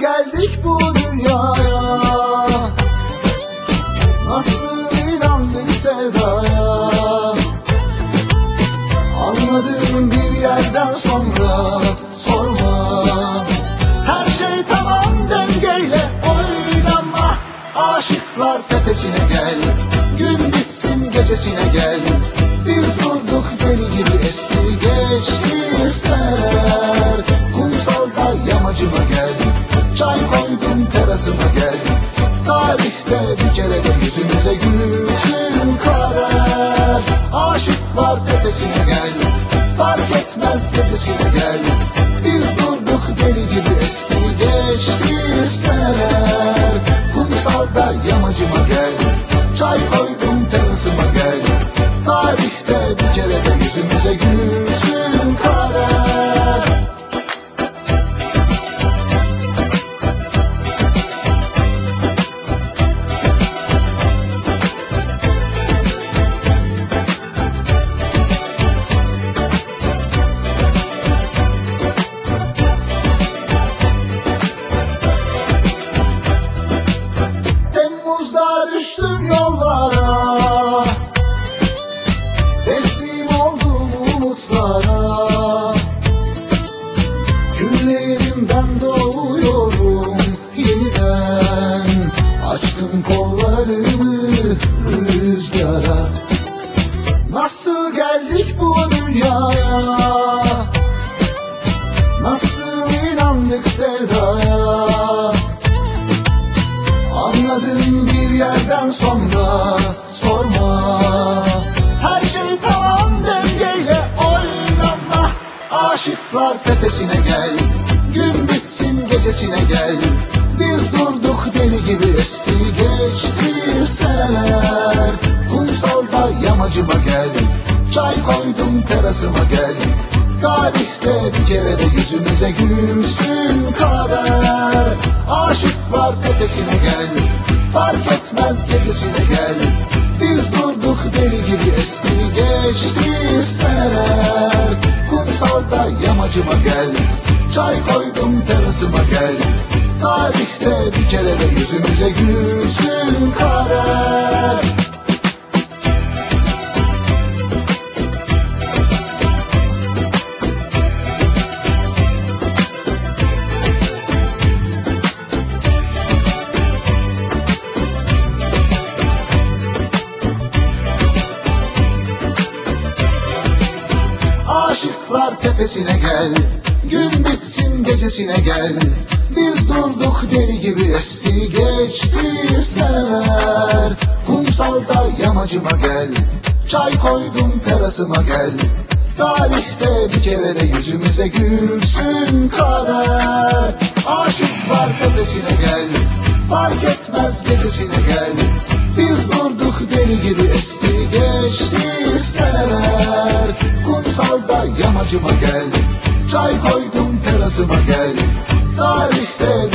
geldik bu dünyaya? Nasıl inandık sevdaya? Anladığım bir yerden sonra sorma. Her şey tamam dengeyle oynama. Aşıklar tepesine gel, gün bitsin gecesine gel. Biz durduk deli gibi esti geçti seneler. Kumsalda yamacıma gel, çay koydum terasıma gel. Tarihte bir kere de yüzümüze gülsün kader. Aşıklar tepesine gel, fark etmez gecesine gel. Biz durduk deli gibi esti geçti seneler. Kumsalda yamacıma gel, çay koydum terasıma gel. Tarihte bir kere de yüzümüze gülsün kader. Temmuz'da düştüm yollara, teslim oldum umutlara. Günlerimden doğuyorum yeniden, açtım kollarımı rüzgara. Nasıl geldik bu dünyaya? Nasıl inandık sevdaya? Anladım bir yerden sonra sorma. Her şey tamam dengeyle oynama. Aşıklar tepesine gel, gün bitsin gecesine gel. Biz durduk deli gibi esti geçti seneler. Kumsalda yamacıma gel, çay koydum terasıma gel. Tarihte bir kere de yüzümüze gülsün kader. Aşıklar tepesine gel, fark etmez gecesine gel. Biz durduk deli gibi esti geçti seneler. Kumsalda yamacıma gel, çay koydum terasıma gel. Tarihte bir kere de yüzümüze gülsün kader. Aşıklar tepesine gel, gün bitsin gecesine gel. Biz durduk deli gibi esti geçti seneler. Kumsalda yamacıma gel, çay koydum terasıma gel. Tarihte bir kere de yüzümüze gülsün kader. Aşıklar tepesine gel, fark etmez gecesine gel. Biz durduk deli gibi esti geçti seneler. Kumsalda yamacıma gel, çay koydum terasıma gel. Tarihte